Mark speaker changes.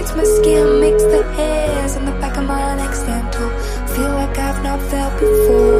Speaker 1: makes my skin, makes the hairs on the back of my neck stand tall. Feel like I've not felt before.